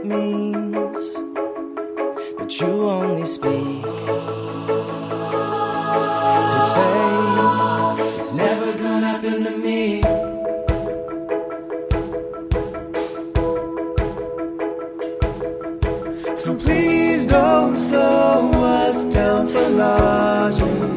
it means, but you only speak to say it's never gonna happen to me. So please don't slow us down for logic.